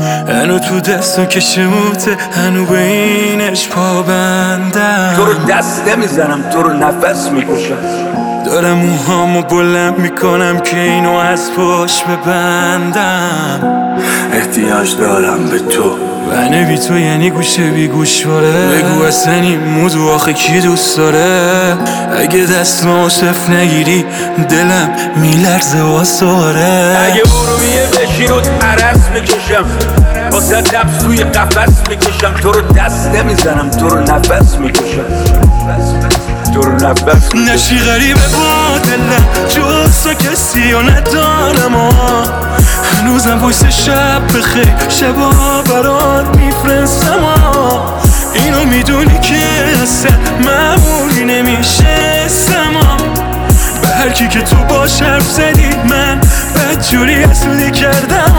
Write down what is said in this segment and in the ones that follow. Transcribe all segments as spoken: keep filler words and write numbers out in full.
هنو تو دستم که شموته، هنو به اینش پابندم. تو رو دست نمیزنم، تو رو نفس میکشم. دارم موهامو بلند میکنم که اینو از پشت ببندم. احتیاج دارم به تو، بنه بی تو یعنی گوشه بی گوشواره. بگو اصلا این موضوع آخه کی دوست داره؟ اگه دستمو صف نگیری دلم میلرزه واساره. اگه ارومیه بشی رو عرص میکشم، واسه نفس توی قفس میکشم. تو رو دست نمیزنم، تو رو نفس میکشم. تو رو نفس میکشم. نشی غریبه با دلم جز کسی و ندارم. هنوزم وایس شب بخیر شبا برات میفرستم. اینو میدونی که اصلا معمولی نمیشستم. به هر کی که تو باش حرف زدی من بدجوری حسودی کردم.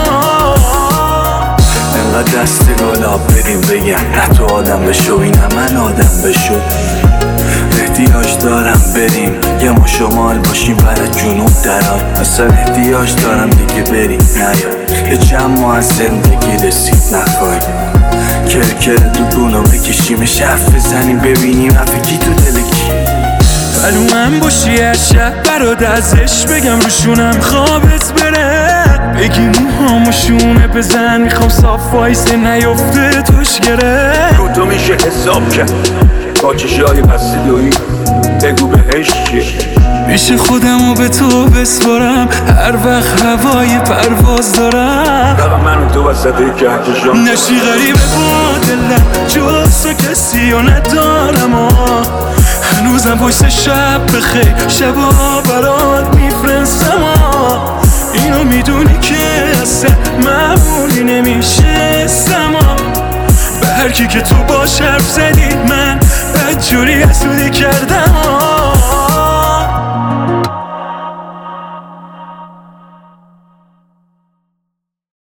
انقدر دست گلاب بدیم بگن نه تو آدم بشو اینم من آدم بشو. احتیاج دارم بریم یه ما شمال باشیم برای جنوب دران. اصلا احتیاج دارم دیگه بریم نیا یه چند ماه از زندگی رسید نخواهیم. کرکر تو دونو بکشیم شرف بزنیم ببینیم افکی تو دلکی. بلو من باشی هر شب برات ازش بگم روشونم خوابت بره. بگی موهامو شونه بزن میخوام صاف وایسه نیفته توش گره. رو تو میشه حساب کرد با چشای بسته دویی. بگو بهش چیه میشه خودمو به تو بسپارم هر وقت هوای پرواز دارم. فقط من و تو وسط کهکشان. نشی غریبه با دلم جز تو کسی و ندارم. هنوزم وایس شب بخیر شبا برات میفرستم. اینو میدونی که اصلا معمولی نمیشستم. به هر کی که تو باش حرف زدی من بدجوری